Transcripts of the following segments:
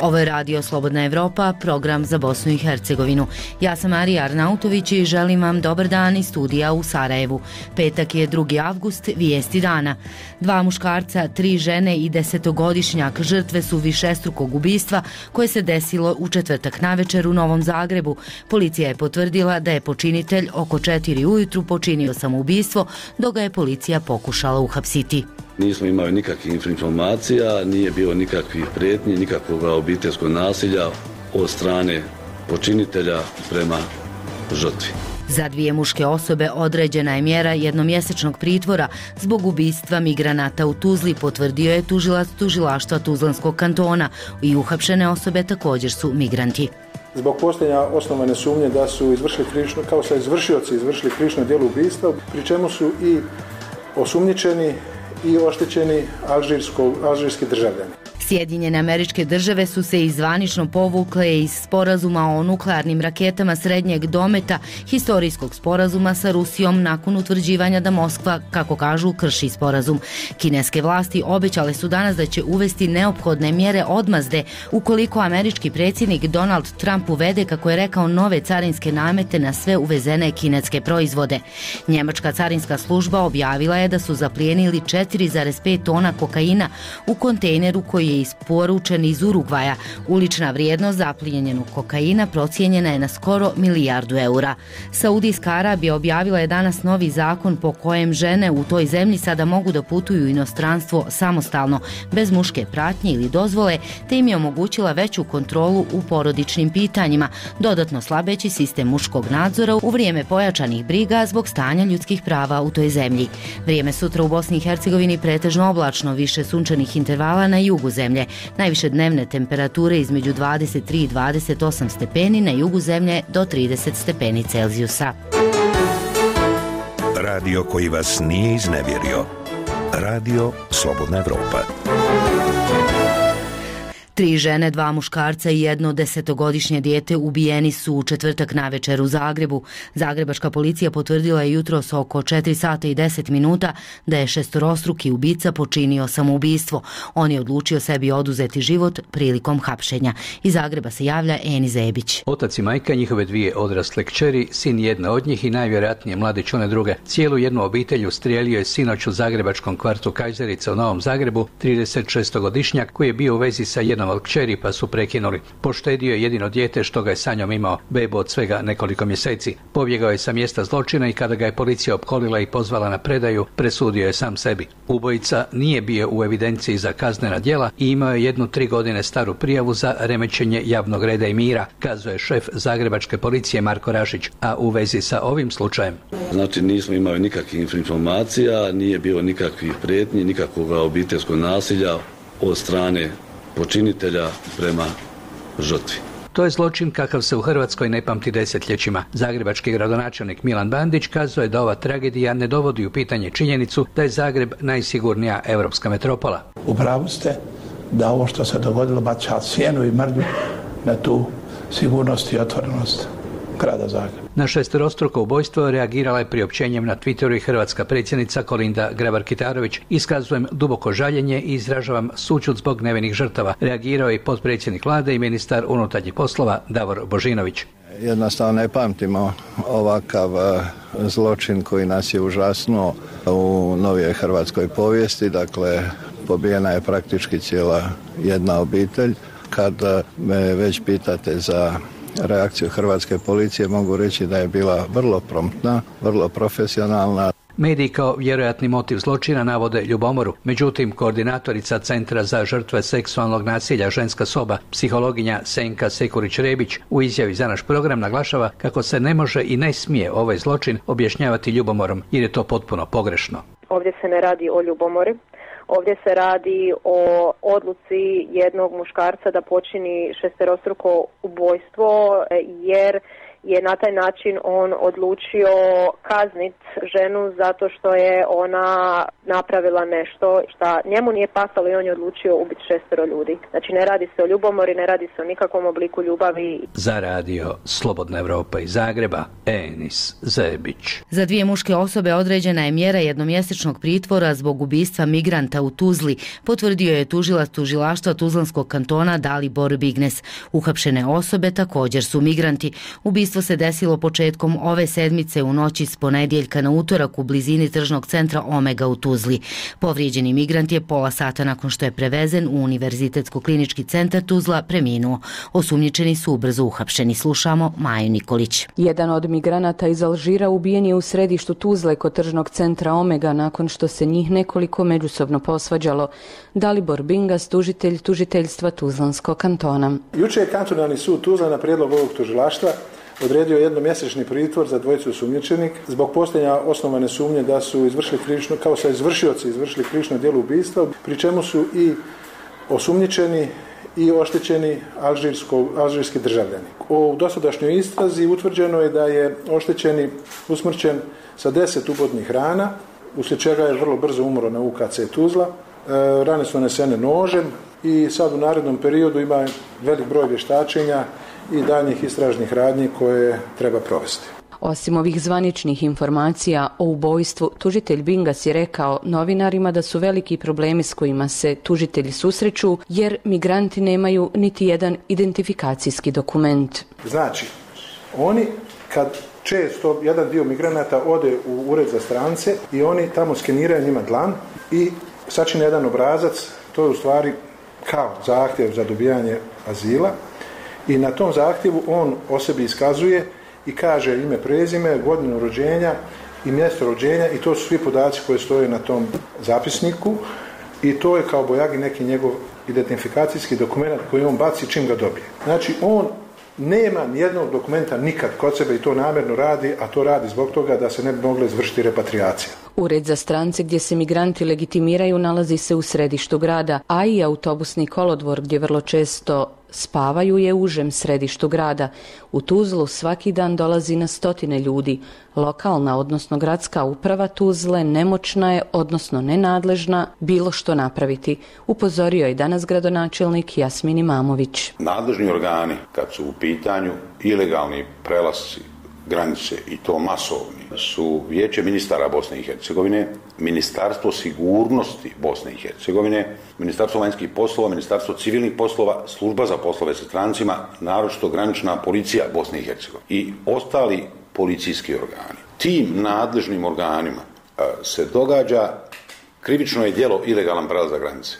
Ovo je Radio Slobodna Evropa, program za Bosnu i Hercegovinu. Ja sam Marija Arnautović i želim vam dobar dan iz studija u Sarajevu. Petak je 2. avgust, vijesti dana. 2 muškarca, 3 žene i 10-godišnjak žrtve su višestrukog ubistva koje se desilo u četvrtak navečer u Novom Zagrebu. Policija je potvrdila da je počinitelj oko 4 ujutru počinio samoubistvo, dok ga je policija pokušala uhapsiti. Nismo imali nikakvih informacija, nije bilo nikakvih prijetnji, nikakvog obiteljskog nasilja od strane počinitelja prema žrtvi. Za 2 muške osobe određena je mjera jednomjesečnog pritvora zbog ubistva migranata u Tuzli, potvrdio je tužilac tužilaštva Tuzlanskog kantona, i uhapšene osobe također su migranti. Zbog postojanja osnovane sumnje da su izvršioci izvršili krivično djelo ubistva, pri čemu su i osumnjičeni i oštećeni alžirski državljani. Sjedinjene Američke Države su se zvanično povukle iz sporazuma o nuklearnim raketama srednjeg dometa, historijskog sporazuma sa Rusijom, nakon utvrđivanja da Moskva, kako kažu, krši sporazum. Kineske vlasti obećale su danas da će uvesti neophodne mjere odmazde ukoliko američki predsjednik Donald Trump uvede, kako je rekao, nove carinske namete na sve uvezene kineske proizvode. Njemačka carinska služba objavila je da su zaplijenili 4,5 tona kokaina u kontejneru koji je isporučen iz Urugvaja. Ulična vrijednost zaplijenjenog kokaina procijenjena je na skoro $1 milijardu. Saudijska Arabija objavila je danas novi zakon po kojem žene u toj zemlji sada mogu da putuju u inostranstvo samostalno, bez muške pratnje ili dozvole, te im je omogućila veću kontrolu u porodičnim pitanjima, dodatno slabeći sistem muškog nadzora u vrijeme pojačanih briga zbog stanja ljudskih prava u toj zemlji. Vrijeme sutra u Bosni i Hercegovini pretežno oblačno, više sunčanih intervala na jugu zemlje. Najviše dnevne temperature između 23 i 28 stepeni, na jugu zemlje do 30 stepeni Celzijusa. Radio koji vas nije iznevjerio. Radio Slobodna Evropa. 3 žene, 2 muškarca i 1 10-godišnje dijete ubijeni su u četvrtak navečer u Zagrebu. Zagrebačka policija potvrdila je jutros oko 4 sata i 10 minuta da je 6-struki ubica počinio samoubistvo. On je odlučio sebi oduzeti život prilikom hapšenja. Iz Zagreba se javlja Eni Zebić. Otac i majka, njihove 2 odrasle kćeri, sin jedne od njih i najvjerojatnije mladić one druge. Cijelu jednu obitelj ustrijelio je sinoć u zagrebačkom kvartu Kajzerica u Novom Zagrebu 36-godišnjak koji je bio u vezi sa jednom od kćeri, pa su prekinuli. Poštedio je jedino dijete što ga je sa njom imao, bebu od svega nekoliko mjeseci. Pobjegao je sa mjesta zločina i kada ga je policija opkolila i pozvala na predaju, presudio je sam sebi. Ubojica nije bio u evidenciji za kaznena djela i imao je 1 3 godine staru prijavu za remećenje javnog reda i mira, kazuje šef zagrebačke policije Marko Rašić, a u vezi sa ovim slučajem. Znači nismo imali nikakvih informacija, nije bilo nikakvih prijetnji, nikakvog obiteljskog nasilja od strane počinitelja prema žrtvi. To je zločin kakav se u Hrvatskoj ne pamti desetljećima. Zagrebački gradonačelnik Milan Bandić kazuje da ova tragedija ne dovodi u pitanje činjenicu da je Zagreb najsigurnija europska metropola. U pravu ste da ovo što se dogodilo baca sjenu i mrlju na tu sigurnost i otvorenost grada Zagreba. Na 6-struko ubojstvo reagirala je priopćenjem na Twitteru i hrvatska predsjednica Kolinda Grabar-Kitarović. Iskazujem duboko žaljenje i izražavam sućut zbog nevinih žrtava. Reagirao je i potpredsjednik vlade i ministar unutarnjih poslova Davor Božinović. Jednostavno ne pamtimo ovakav zločin koji nas je užasnuo u novijoj hrvatskoj povijesti. Dakle, pobijena je praktički cijela jedna obitelj. Kad me već pitate za reakciju hrvatske policije, mogu reći da je bila vrlo promptna, vrlo profesionalna. Mediji kao vjerojatni motiv zločina navode ljubomoru. Međutim, koordinatorica Centra za žrtve seksualnog nasilja Ženska soba, psihologinja Senka Sekurić-Rebić, u izjavi za naš program naglašava kako se ne može i ne smije ovaj zločin objašnjavati ljubomorom, jer je to potpuno pogrešno. Ovdje se ne radi o ljubomori. Ovdje se radi o odluci jednog muškarca da počini 6-struko ubojstvo, jer je na taj način on odlučio kazniti ženu zato što je ona napravila nešto što njemu nije pasalo i on je odlučio ubiti 6 ljudi. Znači ne radi se o ljubomori, ne radi se o nikakvom obliku ljubavi. Za radio Slobodna Evropa iz Zagreba, Enis Zebić. Za 2 muške osobe određena je mjera jednomjesečnog pritvora zbog ubistva migranta u Tuzli, potvrdio je tužilac tužilaštva Tuzlanskog kantona Dalibor Bignes. Uhapšene osobe također su migranti. Ubistvo se desilo početkom ove sedmice u noći s ponedjeljka na utorak u blizini tržnog centra Omega u Tuzli. Povrijeđeni migrant je pola sata nakon što je prevezen u Univerzitetsko-klinički centar Tuzla preminuo. Osumnjičeni su ubrzo uhapšeni. Slušamo Maju Nikolić. Jedan od migranata iz Alžira ubijen je u središtu Tuzle kod tržnog centra Omega nakon što se njih nekoliko međusobno posvađalo. Dalibor Bingas, tužitelj tužiteljstva Tuzlanskog kantona. Juče je kantonalni sud Tuzla na prijedlog ovog tužilaštva odredio jednomjesečni pritvor za 2 osumnjičenih zbog postojanja osnovane sumnje da su izvršili krivično, kao sa izvršioci izvršili krivično djelo ubistva, pri čemu su i osumnjičeni i oštećeni alžirski državljani. U dosadašnjoj istrazi utvrđeno je da je oštećeni usmrćen sa 10 ubodnih rana, uslijed čega je vrlo brzo umro na UKC Tuzla. Rane su nanesene nožem i sad u narednom periodu ima velik broj vještačenja i daljnjih istražnih radnji koje treba provesti. Osim ovih zvaničnih informacija o ubojstvu, tužitelj Bingas je rekao novinarima da su veliki problemi s kojima se tužitelji susreću jer migranti nemaju niti jedan identifikacijski dokument. Znači, oni kad često jedan dio migranata ode u ured za strance i oni tamo skeniraju njima dlan i sačine jedan obrazac, to je u stvari kao zahtjev za dobijanje azila i na tom zahtjevu on o sebi iskazuje i kaže ime, prezime, godinu rođenja i mjesto rođenja i to su svi podaci koji stoje na tom zapisniku i to je kao bojagi neki njegov identifikacijski dokument koji on baci čim ga dobije. Znači on nema nijednog dokumenta nikad kod sebe i to namjerno radi, a to radi zbog toga da se ne bi mogla izvršiti repatriacija. Ured za strance gdje se migranti legitimiraju nalazi se u središtu grada, a i autobusni kolodvor gdje vrlo često spavaju je u užem središtu grada. U Tuzlu svaki dan dolazi na stotine ljudi. Lokalna, odnosno gradska uprava Tuzle nemoćna je, odnosno nenadležna, bilo što napraviti. Upozorio je danas gradonačelnik Jasmin Imamović. Nadležni organi, kad su u pitanju ilegalni prelasci granice i to masovni, su Vijeće ministara Bosne i Hercegovine, Ministarstvo sigurnosti Bosne i Hercegovine, Ministarstvo vanjskih poslova, Ministarstvo civilnih poslova, Služba za poslove sa strancima, naročito granična policija Bosne i Hercegovine i ostali policijski organi. Tim nadležnim organima se događa krivično je djelo ilegalan prelazak granice.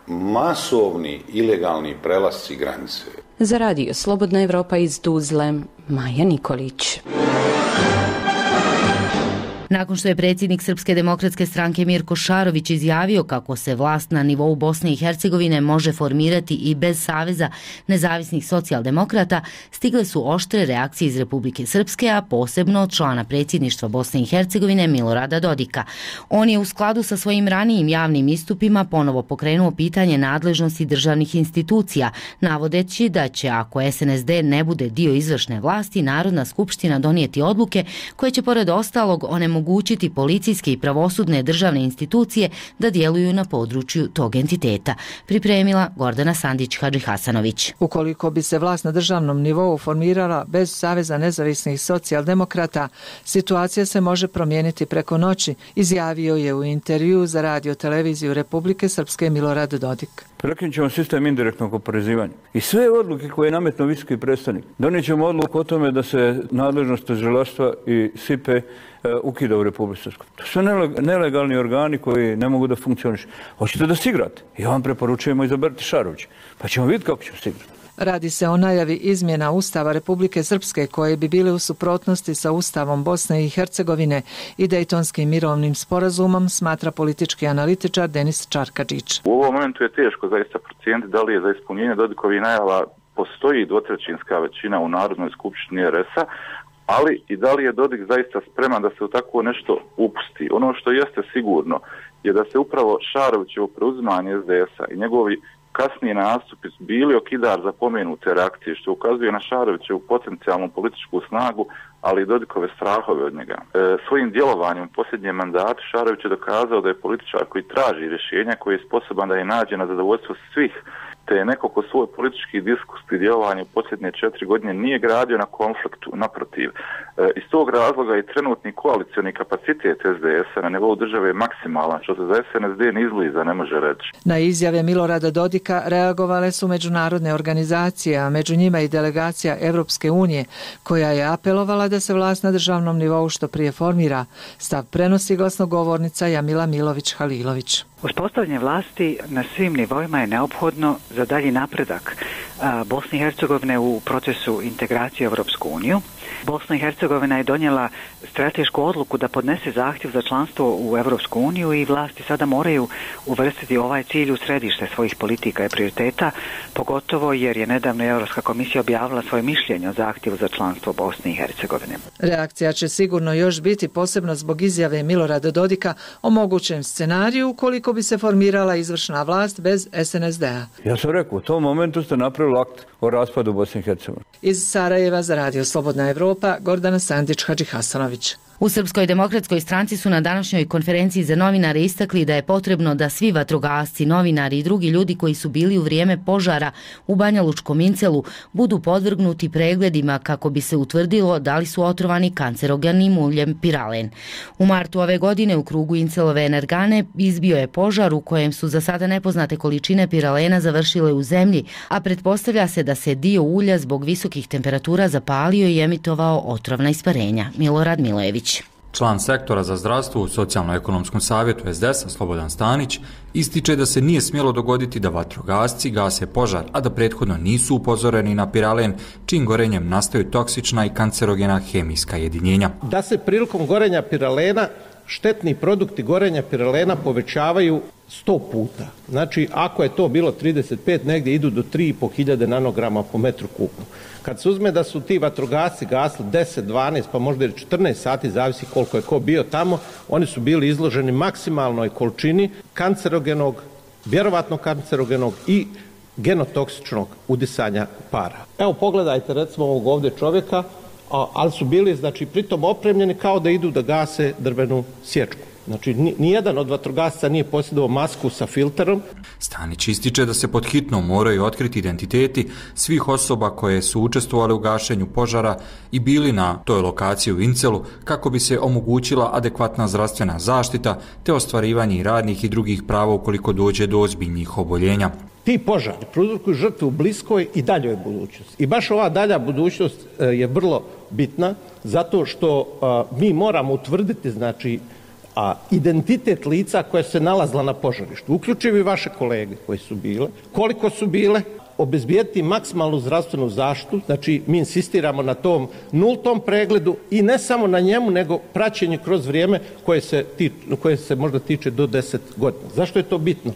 Masovni ilegalni prelasci granice. Za radio Slobodna Evropa iz Tuzle, Maja Nikolić. Nakon što je predsjednik Srpske demokratske stranke Mirko Šarović izjavio kako se vlast na nivou Bosne i Hercegovine može formirati i bez Saveza nezavisnih socijaldemokrata, stigle su oštre reakcije iz Republike Srpske, a posebno od člana predsjedništva Bosne i Hercegovine Milorada Dodika. On je u skladu sa svojim ranijim javnim istupima ponovo pokrenuo pitanje nadležnosti državnih institucija, navodeći da će, ako SNSD ne bude dio izvršne vlasti, Narodna skupština donijeti odluke koje će pored ostalog onemogućiti policijske i pravosudne državne institucije da djeluju na području tog entiteta. Pripremila Gordana Sandić-Hadžihasanović. Ukoliko bi se vlast na državnom nivou formirala bez Saveza nezavisnih socijaldemokrata, situacija se može promijeniti preko noći, izjavio je u intervju za radio televiziju Republike Srpske Milorad Dodik. Prekinut ćemo sistem indirektnog oporezivanja. I sve odluke koje je nametnuo visoki predstavnik. Donijet ćemo odluku o tome da se nadležnost tužilaštva i SIPE ukida u Republici Srpskoj. To su nelegalni organi koji ne mogu da funkcionišu. Hoćete da stigrate? Ja vam preporučujemo izaberti Šarović. Pa ćemo vidjeti kako ćemo stigrati. Radi se o najavi izmjena Ustava Republike Srpske koje bi bile u suprotnosti sa Ustavom Bosne i Hercegovine i Dejtonskim mirovnim sporazumom, smatra politički analitičar Denis Čarkadžić. U ovom momentu je teško zaista procijeniti da li je za ispunjenje Dodikovih najava postoji dvotrećinska većina u Narodnoj skupštini RS-a, ali i da li je Dodik zaista spreman da se u takvo nešto upusti. Ono što jeste sigurno je da se upravo Šarovićevo preuzimanje SDS-a i njegovi kasnije nastupi bili okidar za pomenute reakcije, što ukazuje na Šarovićevu potencijalnu političku snagu, ali i Dodikove strahove od njega. Svojim djelovanjem u posljednjem mandatu Šarović je dokazao da je političar koji traži rješenja, koji je sposoban da je nađe na zadovoljstvo svih, te je neko ko svoj politički diskurs i djelovanje u posljednje 4 godine nije gradio na konfliktu, naprotiv. Iz tog razloga i trenutni koalicioni kapacitet SDS-a na nivou države je maksimalan, što se za SNSD ni izbliza ne može reći. Na izjave Milorada Dodika reagovale su međunarodne organizacije, a među njima i delegacija Europske unije, koja je apelovala da se vlast na državnom nivou što prije formira. Stav prenosi glasnogovornica Jamila Milović-Halilović. Uspostavljanje vlasti na svim nivoima je neophodno za dalji napredak Bosne i Hercegovine u procesu integracije u Europsku uniju. Bosna i Hercegovina je donijela stratešku odluku da podnese zahtjev za članstvo u Europsku uniju i vlasti sada moraju uvrstiti ovaj cilj u središte svojih politika i prioriteta, pogotovo jer je nedavno Europska komisija objavila svoje mišljenje o zahtjevu za članstvo Bosne i Hercegovine. Reakcija će sigurno još biti posebno zbog izjave Milorada Dodika o mogućem scenariju ukoliko bi se formirala izvršna vlast bez SNSD-a. Ja sam rekao, u tom momentu ste napravili akt o raspadu Bosne i Hercegovine. Iz Sarajeva za Radio Slobodna Evropa, Gordana Sandić-Hadžihasanović. U Srpskoj demokratskoj stranci su na današnjoj konferenciji za novinare istakli da je potrebno da svi vatrogasci, novinari i drugi ljudi koji su bili u vrijeme požara u Banja Lučkom Incelu budu podvrgnuti pregledima kako bi se utvrdilo da li su otrovani kancerogenim uljem piralen. U martu ove godine u krugu Incelove energane izbio je požar u kojem su za sada nepoznate količine piralena završile u zemlji, a pretpostavlja se da se dio ulja zbog visokih temperatura zapalio i emitovao otrovna isparenja. Milorad Milojević. Član sektora za zdravstvo u Socijalno-ekonomskom savjetu SDS-a Slobodan Stanić ističe da se nije smjelo dogoditi da vatrogasci gase požar, a da prethodno nisu upozoreni na piralen, čim gorenjem nastaju toksična i kancerogena hemijska jedinjenja. Da se prilikom gorenja piralena štetni produkti gorenja piralena povećavaju 100 puta. Znači, ako je to bilo 35, negdje idu do 3.500 nanograma po metru kubnom. Kad se uzme da su ti vatrogasci gasili 10, 12, pa možda i 14 sati, zavisi koliko je ko bio tamo, oni su bili izloženi maksimalnoj količini kancerogenog, vjerovatno kancerogenog i genotoksičnog udisanja para. Evo pogledajte recimo ovog ovdje čovjeka, ali su bili znači pritom opremljeni kao da idu da gase drvenu sječku. Znači, nijedan od vatrogasca nije posjedovao masku sa filterom. Stanić ističe da se pod hitno moraju otkriti identiteti svih osoba koje su učestvovali u gašenju požara i bili na toj lokaciji u Incelu kako bi se omogućila adekvatna zdravstvena zaštita te ostvarivanje radnih i drugih prava ukoliko dođe do ozbiljnih oboljenja. Ti požari prouzrokuju žrtve u bliskoj i daljoj budućnosti. I baš ova dalja budućnost je vrlo bitna zato što mi moramo utvrditi znači identitet lica koje se nalazila na požarištu, uključivo i vaše kolege koje su bile, koliko su bile, obezbijeti maksimalnu zdravstvenu zaštitu, znači mi insistiramo na tom nultom pregledu i ne samo na njemu, nego praćenje kroz vrijeme koje se možda tiče do 10 godina. Zašto je to bitno?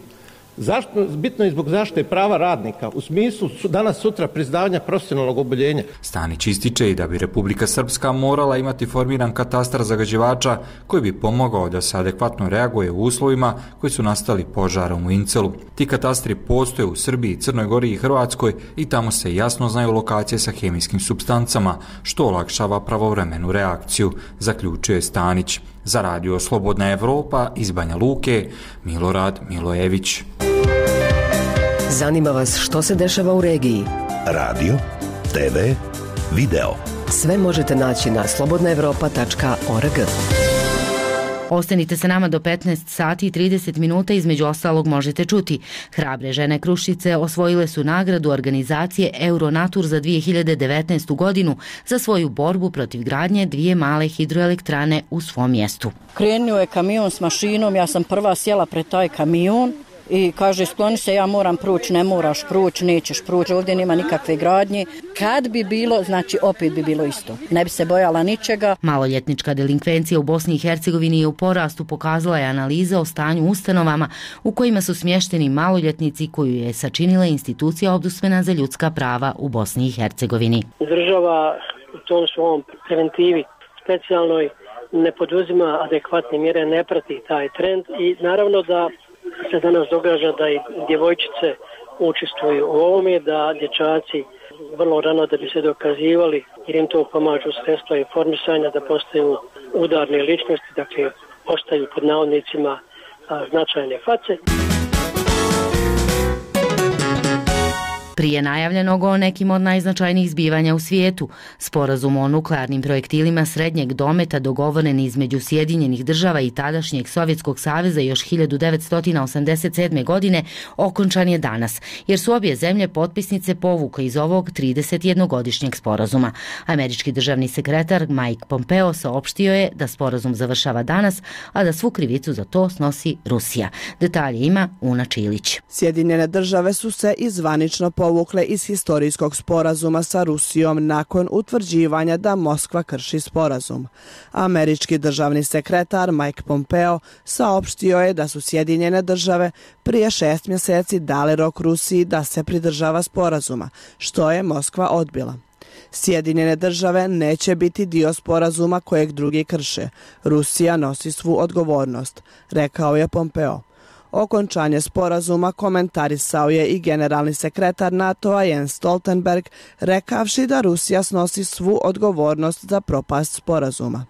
Bitno je zbog zaštite prava radnika u smislu danas sutra priznavanja profesionalnog oboljenja. Stanić ističe i da bi Republika Srpska morala imati formiran katastar zagađivača koji bi pomogao da se adekvatno reaguje u uslovima koji su nastali požarom u Incelu. Ti katastri postoje u Srbiji, Crnoj Gori i Hrvatskoj i tamo se jasno znaju lokacije sa hemijskim supstancama, što olakšava pravovremenu reakciju, zaključuje Stanić. Za Radio Slobodna Evropa iz Banja Luke, Milorad Milojević. Zanima vas što se dešava u regiji? Radio, TV, video. Sve možete naći na slobodnaevropa.org. Ostanite sa nama do 15 sati i 30 minuta, između ostalog možete čuti. Hrabre žene Kruščice osvojile su nagradu organizacije Euronatur za 2019. godinu za svoju borbu protiv gradnje 2 male hidroelektrane u svom mjestu. Krenuo je kamion s mašinom, ja sam prva sjela pred taj kamion i kaže skloni se, ja moram proći, ne moraš proći, nećeš proći, ovdje nema nikakve gradnje. Kad bi bilo, znači opet bi bilo isto. Ne bi se bojala ničega. Maloljetnička delinkvencija u Bosni i Hercegovini je u porastu, pokazala je analiza o stanju ustanovama u kojima su smješteni maloljetnici koju je sačinila institucija Ombudsmana za ljudska prava u Bosni i Hercegovini. Država u tom svom preventivi specijalnoj ne poduzima adekvatne mjere, ne prati taj trend i naravno da se danas događa da i djevojčice učestvuju u ovome, da dječaci vrlo rano da bi se dokazivali, jer im to pomažu sredstva informisanja, da postaju udarne ličnosti, dakle postaju pod navodnicima značajne face. Prije najavljenog o nekim od najznačajnijih zbivanja u svijetu, sporazum o nuklearnim projektilima srednjeg dometa dogovoren između Sjedinjenih država i tadašnjeg Sovjetskog saveza još 1987. godine okončan je danas, jer su obje zemlje potpisnice povukle iz ovog 31-godišnjeg sporazuma. Američki državni sekretar Mike Pompeo saopštio je da sporazum završava danas, a da svu krivicu za to snosi Rusija. Detalje ima Una Čilić. Sjedinjene države su se i zvanično povukle iz historijskog sporazuma sa Rusijom nakon utvrđivanja da Moskva krši sporazum. Američki državni sekretar Mike Pompeo saopštio je da su Sjedinjene države prije 6 mjeseci dale rok Rusiji da se pridržava sporazuma, što je Moskva odbila. Sjedinjene države neće biti dio sporazuma kojeg drugi krše. Rusija nosi svu odgovornost, rekao je Pompeo. Okončanje sporazuma komentarisao je i generalni sekretar NATO-a Jens Stoltenberg, rekavši da Rusija snosi svu odgovornost za propast sporazuma.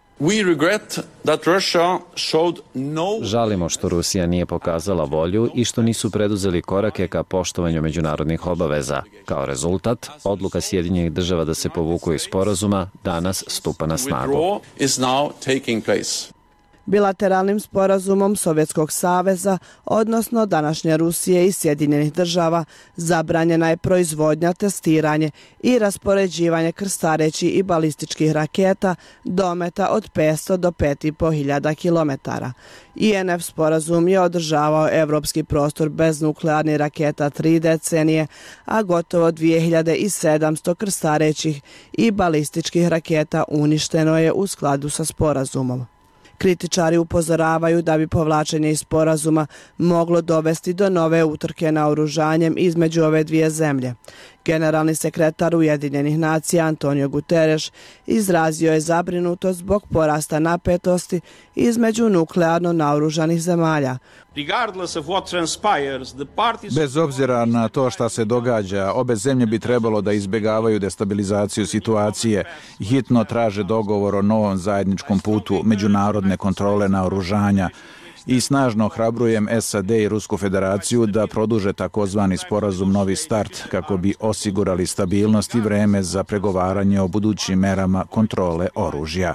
Žalimo što Rusija nije pokazala volju i što nisu preduzeli korake ka poštovanju međunarodnih obaveza. Kao rezultat, odluka Sjedinjenih država da se povuku iz sporazuma danas stupa na snagu. Bilateralnim sporazumom Sovjetskog saveza, odnosno današnje Rusije i Sjedinjenih država, zabranjena je proizvodnja, testiranje i raspoređivanje krstarećih i balističkih raketa dometa od 500 do 5.500 kilometara. INF sporazum je održavao evropski prostor bez nuklearnih raketa 3 decenije, a gotovo 2700 krstarećih i balističkih raketa uništeno je u skladu sa sporazumom. Kritičari upozoravaju da bi povlačenje iz sporazuma moglo dovesti do nove utrke naoružanjem između ove dvije zemlje. Generalni sekretar Ujedinjenih nacija Antonio Guterres izrazio je zabrinutost zbog porasta napetosti između nuklearno naoružanih zemalja. Bez obzira na to šta se događa, obe zemlje bi trebalo da izbjegavaju destabilizaciju situacije i hitno traže dogovor o novom zajedničkom putu međunarodne kontrole naoružanja i snažno ohrabrujem SAD i Rusku federaciju da produže takozvani sporazum Novi start kako bi osigurali stabilnost i vreme za pregovaranje o budućim merama kontrole oružja.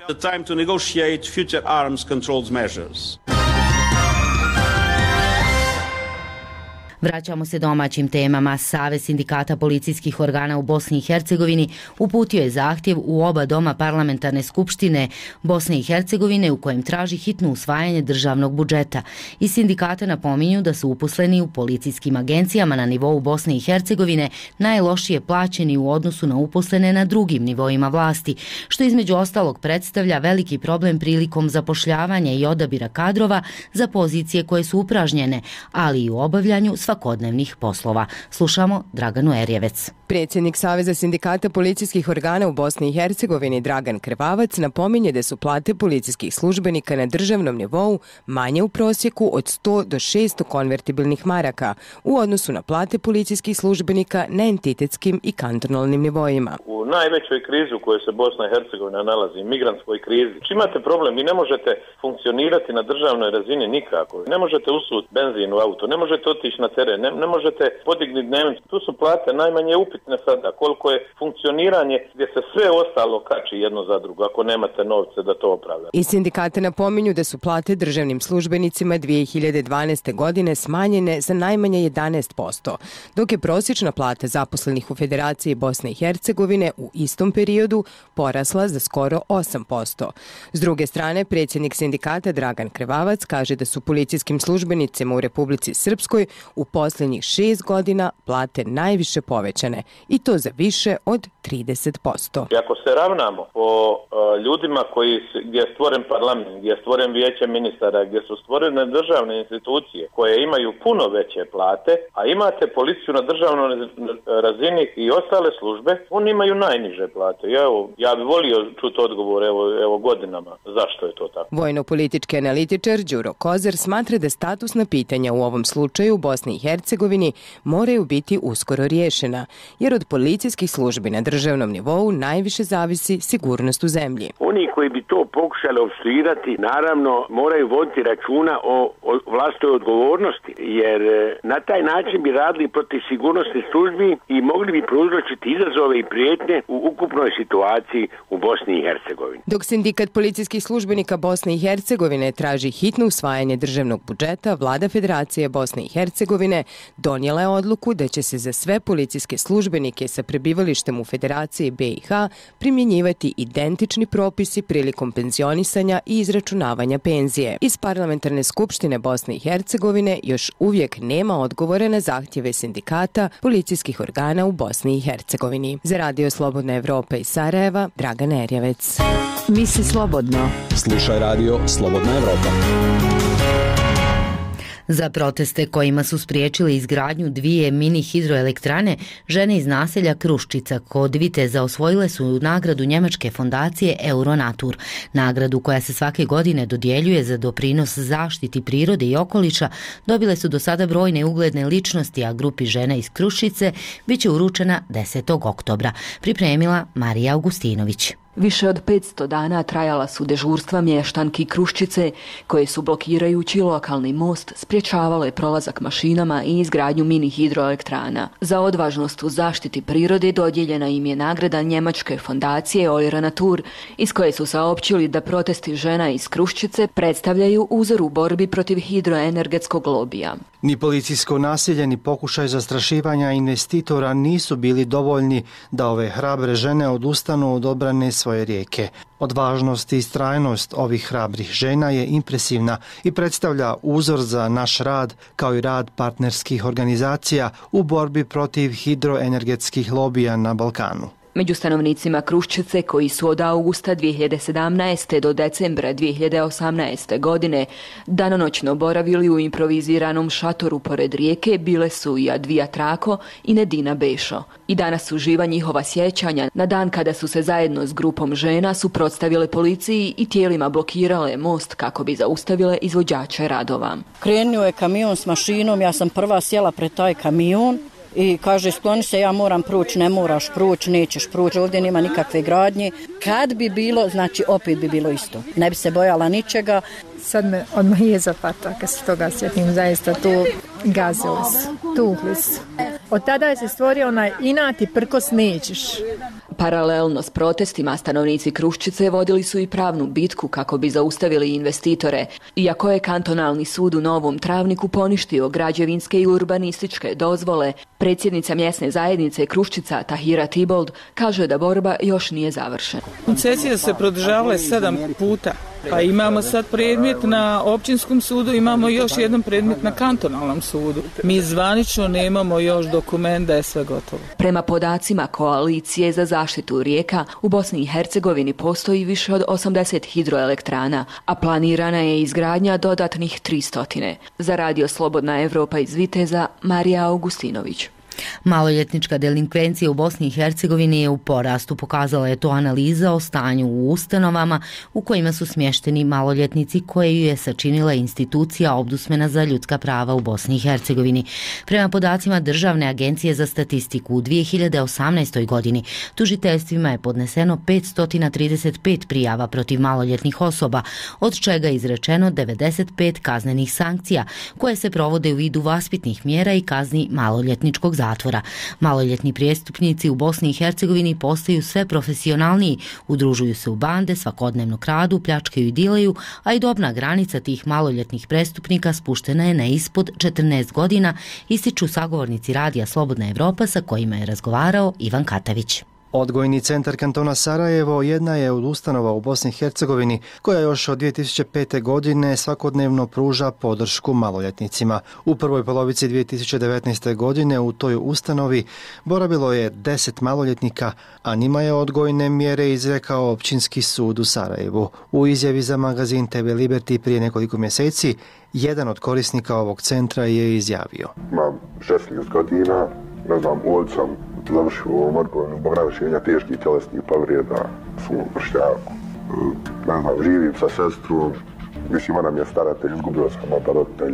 Vraćamo se domaćim temama. Savez sindikata policijskih organa u Bosni i Hercegovini uputio je zahtjev u oba doma parlamentarne skupštine Bosne i Hercegovine u kojem traži hitno usvajanje državnog budžeta. I sindikate napominju da su uposleni u policijskim agencijama na nivou Bosne i Hercegovine najlošije plaćeni u odnosu na uposlene na drugim nivoima vlasti, što između ostalog predstavlja veliki problem prilikom zapošljavanja i odabira kadrova za pozicije koje su upražnjene, ali i u obavljanju svakodnevnih poslova. Slušamo Draganu Erjevec. Predsjednik Saveza sindikata policijskih organa u Bosni i Hercegovini Dragan Krvavac napominje da su plate policijskih službenika na državnom nivou manje u prosjeku od 100 do 600 konvertibilnih maraka u odnosu na plate policijskih službenika na entitetskim i kantonalnim nivoima. U najvećoj krizi u kojoj se Bosna i Hercegovina nalazi, migrantskoj krizi, imate problem i ne možete funkcionirati na državnoj razini nikako. Ne možete usuti benzin u auto, ne možete otići na teren, ne možete podignuti dnevnicu. Tu su plate najmanje upitne sada. Koliko je funkcioniranje gdje se sve ostalo kači jedno za drugo, ako nemate novce da to opravda. I sindikate napominju da su plate državnim službenicima 2012. godine smanjene za najmanje 11%, dok je prosječna plata zaposlenih u Federaciji Bosne i Hercegovine u istom periodu porasla za skoro 8%. S druge strane, predsjednik sindikata Dragan Krvavac kaže da su policijskim službenicima u Republici Srpskoj u posljednjih 6 godina plate najviše povećane i to za više od 30%. I ako se ravnamo po ljudima gdje je stvoren parlament, gdje je stvoren vijeće ministara, gdje su stvorene državne institucije koje imaju puno veće plate, a imate policiju na državnoj razini i ostale službe, oni imaju najniže plate. Ja bih volio čuti odgovor evo godinama zašto je to tako. Vojno-politički analitičar Đuro Kozer smatra da statusna pitanja u ovom slučaju u Bosni i Bosni i Hercegovini moraju biti uskoro riješena, jer od policijskih službi na državnom nivou najviše zavisi sigurnost u zemlji. Oni koji bi to pokušali opstruirati, naravno moraju voditi računa o vlastnoj odgovornosti, jer na taj način bi radili protiv sigurnosnih službi i mogli bi prouzročiti izazove i prijetnje u ukupnoj situaciji u Bosni i Hercegovini. Dok sindikat policijskih službenika Bosne i Hercegovine traži hitno usvajanje državnog budžeta, Vlada Federacije Bosne i Hercegovine donijela je odluku da će se za sve policijske službenike sa prebivalištem u Federaciji BiH primjenjivati identični propisi prilikom penzionisanja i izračunavanja penzije. Iz Parlamentarne skupštine Bosne i Hercegovine još uvijek nema odgovore na zahtjeve sindikata policijskih organa u Bosni i Hercegovini. Za Radio Slobodna Evropa iz Sarajeva, Dragana Erjavec. Misli slobodno. Slušaj Radio Slobodna Evropa. Za proteste kojima su spriječili izgradnju 2 mini hidroelektrane, žene iz naselja Kruščica kod Viteza osvojile su nagradu njemačke fondacije Euronatur. Nagradu koja se svake godine dodjeljuje za doprinos zaštiti prirode i okoliša dobile su do sada brojne ugledne ličnosti, a grupi žena iz Kruščice bit će uručena 10. oktobra. Pripremila Marija Augustinović. Više od 500 dana trajala su dežurstva mještanki Kruščice, koje su blokirajući lokalni most sprječavale prolazak mašinama i izgradnju mini hidroelektrana. Za odvažnost u zaštiti prirode dodijeljena im je nagrada njemačke fondacije Euronatur, iz koje su saopćili da protesti žena iz Kruščice predstavljaju uzor u borbi protiv hidroenergetskog lobija. Ni policijsko nasilje ni pokušaj zastrašivanja investitora nisu bili dovoljni da ove hrabre žene odustanu od obrane svoje rijeke. Odvažnost i istrajnost ovih hrabrih žena je impresivna i predstavlja uzor za naš rad, kao i rad partnerskih organizacija u borbi protiv hidroenergetskih lobija na Balkanu. Među stanovnicima Kruščice, koji su od augusta 2017. do decembra 2018. godine danonoćno boravili u improviziranom šatoru pored rijeke, bile su i Advija Trako i Nedina Bešo. I danas su živa njihova sjećanja na dan kada su se zajedno s grupom žena suprotstavile policiji i tijelima blokirale most kako bi zaustavile izvođače radova. Krenuo je kamion s mašinom, ja sam prva sjela pred taj kamion. I kaže, skloni se, ja moram proći, ne moraš proći, nećeš proći, ovdje nema nikakve gradnje. Kad bi bilo, znači opet bi bilo isto. Ne bi se bojala ničega. Sad me odmah je zapata, kad se toga sjetim, zaista tu gazili su, tuhli su. Od tada je se stvorio onaj inat i prkos nećeš. Paralelno s protestima stanovnici Kruščice vodili su i pravnu bitku kako bi zaustavili investitore. Iako je kantonalni sud u Novom Travniku poništio građevinske i urbanističke dozvole, predsjednica mjesne zajednice Kruščica Tahira Tibold kaže da borba još nije završena. Koncesije se produžavale 7 puta. Pa imamo sad predmet na općinskom sudu, imamo još jedan predmet na kantonalnom sudu. Mi zvanično nemamo još dokument da je sve gotovo. Prema podacima Koalicije za zaštitu rijeka, u Bosni i Hercegovini postoji više od 80 hidroelektrana, a planirana je izgradnja dodatnih 300. Za Radio Slobodna Evropa iz Viteza, Marija Augustinović. Maloljetnička delinkvencija u Bosni i Hercegovini je u porastu, pokazala je to analiza o stanju u ustanovama u kojima su smješteni maloljetnici koje ju je sačinila institucija Ombudsmana za ljudska prava u Bosni i Hercegovini. Prema podacima Državne agencije za statistiku u 2018. godini tužiteljstvima je podneseno 535 prijava protiv maloljetnih osoba, od čega je izrečeno 95 kaznenih sankcija koje se provode u vidu vaspitnih mjera i kazni maloljetničkog zatvora. Maloljetni prijestupnici u Bosni i Hercegovini postaju sve profesionalniji, udružuju se u bande, svakodnevno kradu, pljačkaju i dilaju, a i dobna granica tih maloljetnih prestupnika spuštena je na ispod 14 godina, ističu sagovornici Radija Slobodna Evropa sa kojima je razgovarao Ivan Katavić. Odgojni centar kantona Sarajevo jedna je od ustanova u Bosni i Hercegovini koja još od 2005. godine svakodnevno pruža podršku maloljetnicima. U prvoj polovici 2019. godine u toj ustanovi boravilo je 10 maloljetnika, a njima je odgojne mjere izrekao Općinski sud u Sarajevu. U izjavi za magazin TV Liberty prije nekoliko mjeseci, jedan od korisnika ovog centra je izjavio: Imam 16 godina, ne znam, ovdje sam završio u ovom odgoju zbog navršenja teških tjelesnih povrijeda svom vršnjaku. Ne znam, živim sa sestrom, mislim, ona mi je staratelj, izgubio sam oba roditelja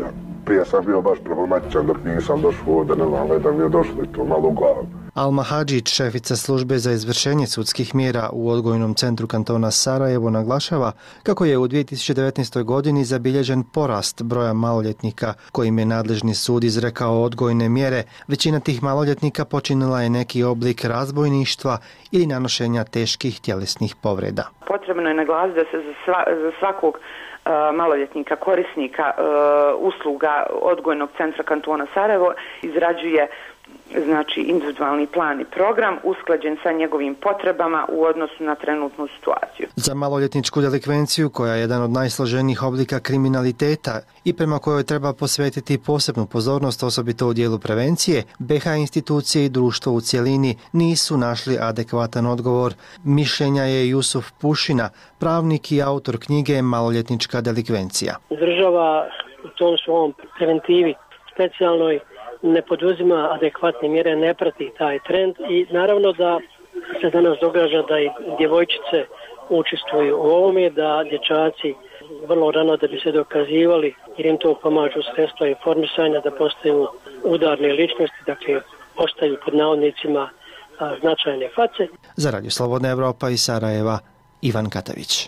Prije sam bio baš problematičan dok nisam došao ovdje, ne znam, da mi je došlo i to malo u glavu. Alma Hadžić, šefica službe za izvršenje sudskih mjera u odgojnom centru kantona Sarajevo, naglašava kako je u 2019. godini zabilježen porast broja maloljetnika kojim je nadležni sud izrekao odgojne mjere. Većina tih maloljetnika počinila je neki oblik razbojništva ili nanošenja teških tjelesnih povreda. Potrebno je naglasiti da se za svakog maloljetnika, korisnika usluga odgojnog centra kantona Sarajevo izrađuje individualni plan i program usklađen sa njegovim potrebama u odnosu na trenutnu situaciju. Za maloljetničku delikvenciju, koja je jedan od najsloženijih oblika kriminaliteta i prema kojoj treba posvetiti posebnu pozornost, osobito u dijelu prevencije, BiH institucije i društvo u cjelini nisu našli adekvatan odgovor. Mišljenja je Jusuf Pušina, pravnik i autor knjige Maloljetnička delikvencija. Država u tom svom preventivi specijalnoj ne poduzima adekvatne mjere, ne prati taj trend i naravno da se danas događa da i djevojčice učestvuju u ovome, da dječaci vrlo rano da bi se dokazivali jer im to pomažu sredstva informisanja da postaju udarne ličnosti, dakle postaju pod navodnicima značajne face. Za Radio Slobodna Evropa iz Sarajeva, Ivan Katavić.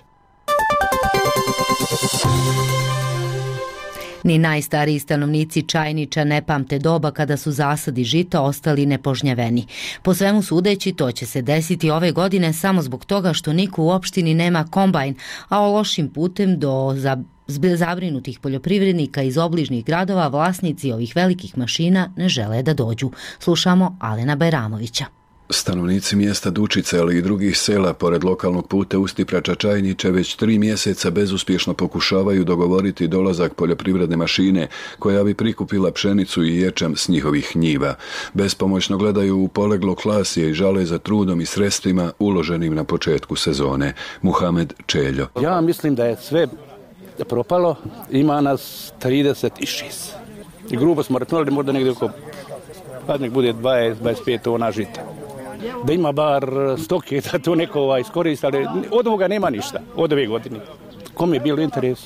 Ni najstariji stanovnici Čajniča ne pamte doba kada su zasadi žita ostali nepožnjaveni. Po svemu sudeći, to će se desiti ove godine samo zbog toga što niko u opštini nema kombajn, a o lošim putem do zabrinutih poljoprivrednika iz obližnjih gradova vlasnici ovih velikih mašina ne žele da dođu. Slušamo Alena Bajramovića. Stanovnici mjesta Dučice, ali i drugih sela pored lokalnog puta Ustiprača Čajniče već 3 mjeseca bezuspješno pokušavaju dogovoriti dolazak poljoprivredne mašine koja bi prikupila pšenicu i ječam s njihovih njiva. Bespomoćno gledaju u poleglo klasije i žale za trudom i sredstvima uloženim na početku sezone. Muhamed Čeljo. Ja mislim da je sve propalo, ima nas 36. I grubo smo računali možda negdje oko, pa nek bude 20-25 tona žita. Da ima bar stoke, da to neko iskoristi, ali od ovoga nema ništa, od ove godine. Kome je bilo interesu?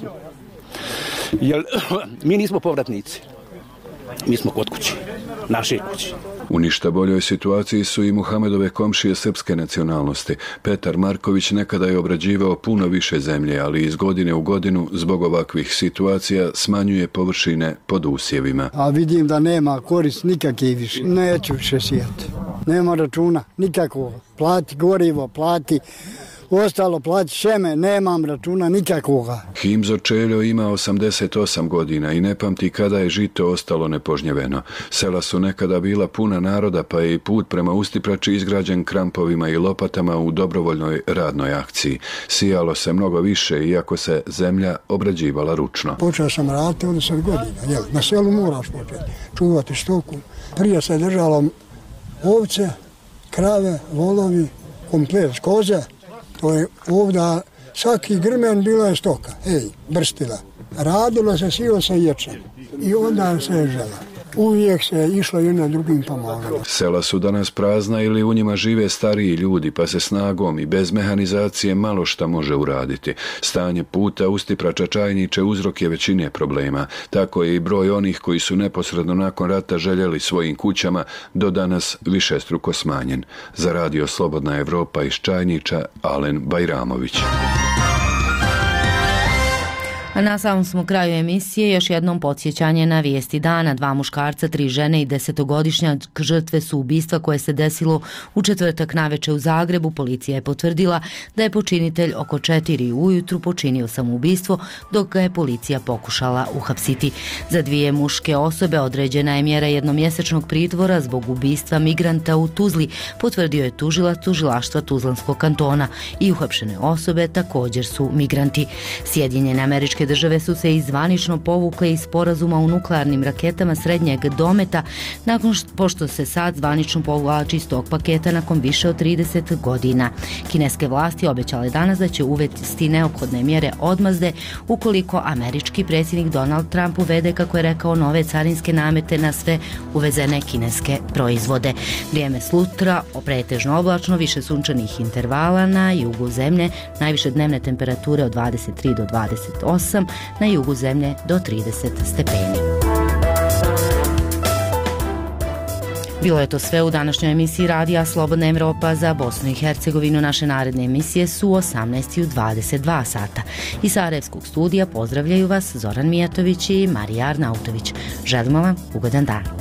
Jer mi nismo povratnici, mi smo kod kući, naše kući. U ništa boljoj situaciji su i Muhamedove komšije srpske nacionalnosti. Petar Marković nekada je obrađivao puno više zemlje, ali iz godine u godinu zbog ovakvih situacija smanjuje površine pod usjevima. A vidim da nema korist nikakve više. Neću više sijati. Nema računa nikakvog. Plati gorivo, plati ostalo, plati šeme, nemam računa nikakvoga. Himzo Čeljo ima 88 godina i ne pamti kada je žito ostalo nepožnjeveno. Sela su nekada bila puna naroda, pa je i put prema Ustiprači izgrađen krampovima i lopatama u dobrovoljnoj radnoj akciji. Sijalo se mnogo više, iako se zemlja obrađivala ručno. Počeo sam raditi od 10 godina. Na selu moraš početi čuvati stoku. Prije se držalo ovce, krave, volovi, komplet koze. To je ovdje, svaki grmen bila je stoka, brstila. Radilo se, sio se ječam i onda se je žela. Uvijek se išlo jedna drugim pomagalo. Sela su danas prazna ili u njima žive stariji ljudi, pa se snagom i bez mehanizacije malo šta može uraditi. Stanje puta Ustiprača Čajniče uzrok je većine problema. Tako je i broj onih koji su neposredno nakon rata željeli svojim kućama do danas višestruko smanjen. Za Radio Slobodna Evropa iz Čajniča, Alen Bajramović. A na samom smo kraju emisije još jednom podsjećanje na vijesti dana. 2 muškarca, 3 žene i 10-godišnjak žrtve su ubistva koje se desilo u četvrtak naveče u Zagrebu. Policija je potvrdila da je počinitelj oko 4 ujutru počinio samoubistvo, dok ga je policija pokušala uhapsiti. Za 2 muške osobe određena je mjera jednomjesečnog pritvora zbog ubistva migranta u Tuzli, potvrdio je tužilac tužilaštva Tuzlanskog kantona. I uhapšene osobe također su migranti. Sjedinjene Američke Države su se zvanično povukle iz sporazuma o nuklearnim raketama srednjeg dometa nakon pošto se sad zvanično povlači iz tog paketa nakon više od 30 godina. Kineske vlasti obećale danas da će uvesti neophodne mjere odmazde ukoliko američki predsjednik Donald Trump uvede, kako je rekao, nove carinske namete na sve uvezene kineske proizvode. Vrijeme sutra pretežno oblačno, više sunčanih intervala na jugu zemlje, najviše dnevne temperature od 23 do 28, na jugu zemlje do 30 stepeni. Bilo je to sve u današnjoj emisiji Radija Slobodna Evropa za Bosnu i Hercegovinu. Naše naredne emisije su 18:22 sata. Iz Sarajevskog studija pozdravljaju vas Zoran Mijatović i Marija Arnautović. Želimo vam ugodan dan.